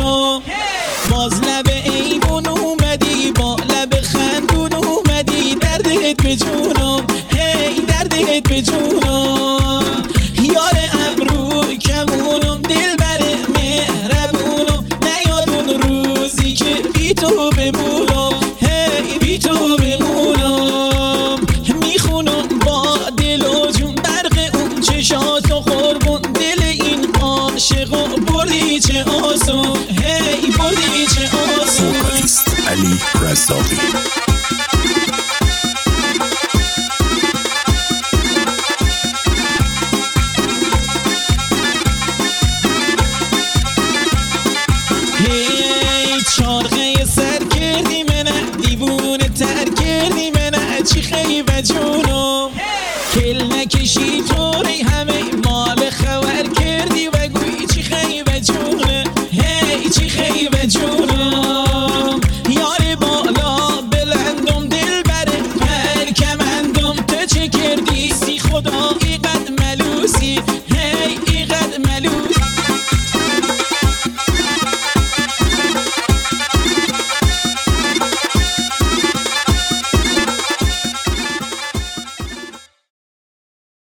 جونم باز لب ایمون اومدی با لب خندون اومدی دردت به جونم هی دردت به جونم یار ابرو کمونم دل بر مهربونم نیاد اون روزی که بی تو بمونم هی بی تو بمونم میخونم با دل و جون برق اون چشاتو قربون دل این عاشقو بردی چه آسون هی بردی چه آسون وکالیست علی رزاقی چارقه سر کردی منه دیوونه تر کردی منه چی خیلی و جونم کل نکشی طوری همه